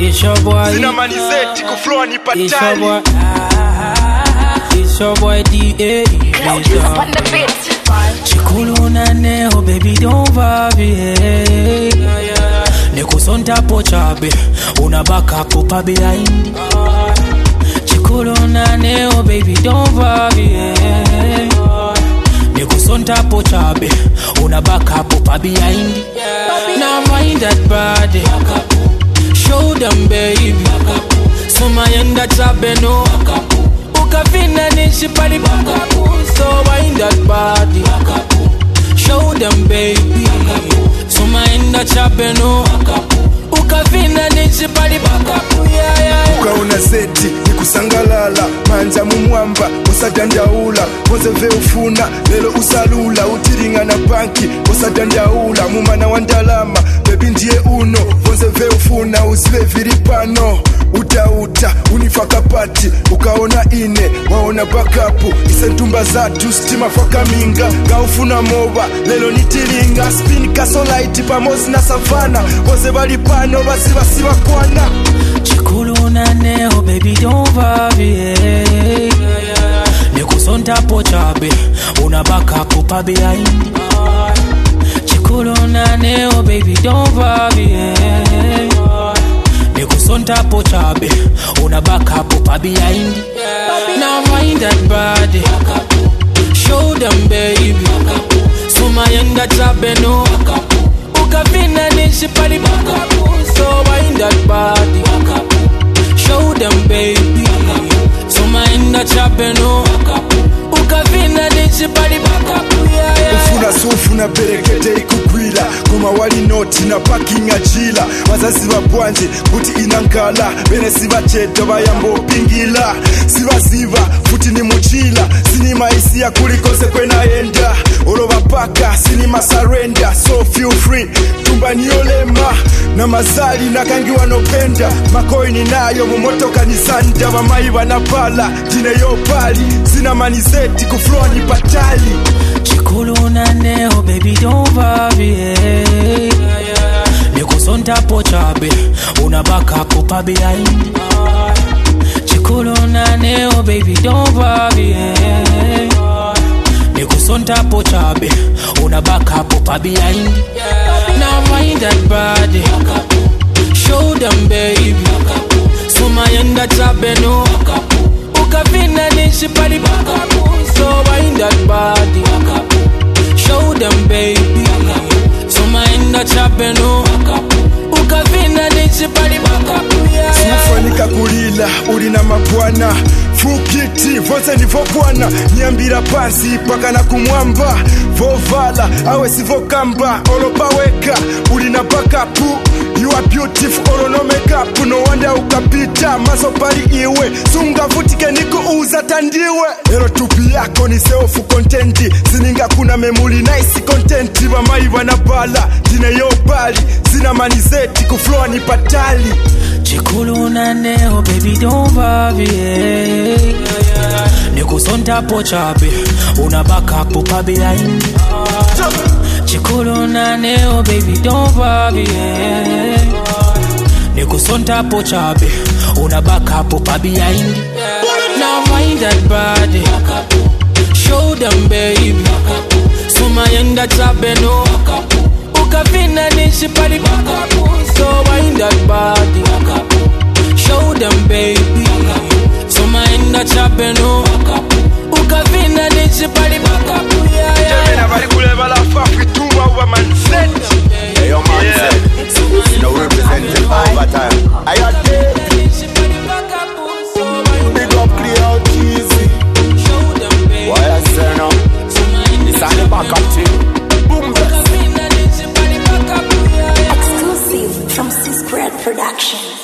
It's your boy. Sina manizeti kuflow ni patali. It's your boy. It's your boy D.A. Chikulu na neo, baby don't worry. Nikusonta pochabe, unabaka kupa behind. Chikulu na neo, baby don't worry. Nikusonta pochabe, unabaka kupa behind. Now mind that body, show them baby. Sumayenda chabe no. Ukavina nishi pali bakapu. So wind that body, show them baby. Sumayenda chabe no. Ukavina nishi pali bakapu. Ukaona zeti ni kusangalala, manja mumwamba usadandaula. Mose ve ufuna lelo usalula, utiringa na banki usadandaula. Mumana wandalama baby ndiye uno. Mose ve ufuna usive viripano. Uta unifaka pati ukaona ine waona bakapu. Isentumba zatu stima faka minga gaufuna moba lelo nitiringa. Spin kasolaiti pamozi na savana. Mose balipano basiba kwana. Chikulu na neo, baby don't worry. Nikusonta pochabe, unabaka kupa behind. Chikulu na neo, baby don't worry. Nikusonta pochabe, unabaka kupa behind. Now mind that body, show them baby. Sumayenda chabe no. Ukavina nishi pali bakapu. So wind that body, show them baby. Sumayenda chabe no. Ukavina nishi pali bakapu. Ufuna sufu na berekete ikugwila. Kuma wali noti na parking ajila. Wazazi wabwanje kuti inankala. Bene siva cheto bayambo pingila. Siva futi ni muchila. Sinima isi ya kulikose kwena enda. Oloba paka sinima surrender. So feel free tumba niolema. Na mazali na kangi wanopenda. Makoi ni nayo mumotoka ni sanda. Wamai wanapala jine yo pali. Sina manizeti kuflow ni patali. Chikulu na neo, baby don't worry. Nikusonta pochabe, unabaka kupa behind. Chikulu na neo, baby don't worry. Nikusonta pochabe, unabaka kupa behind. Now mind that body, show them baby. Sumayenda chabe no. Ukavina nishi pali bakapu. So wind that body, show them baby. Sumayenda chabe no. Ukavina nishi pali bakapu. Simufanika kulila, ulina mapwana. Fukiti, vose ni vokwana. Niambira pansi, paka na kumwamba. Vovala, awe si vokamba. Olopaweka, ulina bakapu. You are beautiful, oro no makeup. No wonder ukapita, maso pali iwe. Sunga vutike niku uza tandiwe. Ero tupi yako ni self contenti. Sininga kuna memuli nice contenti. Wamai wanabala, jine yo bali. Sina manizeti kuflow ni patali. Chikulu na neo, baby don't worry. Nikusonta pochabe, unabaka kupa behind. Chikulu na neo, baby don't worry. Nikusonta pochabe, unabaka kupa behind. Now mind that body, show them baby. Sumayenda chabe no. Ukavina nishi pali bakapu. So wind that body, show them baby. Sumayenda chabe no. Ukavina nishi pali bakapu. Jemena bali kuleba la fafi tumba uwa manzeti. Hey yo manzeti, you know representing overtime. Ayate, big up clear cheesy. Why I say no? It's on the back up team. Boom. Exclusive from C-Squared Productions.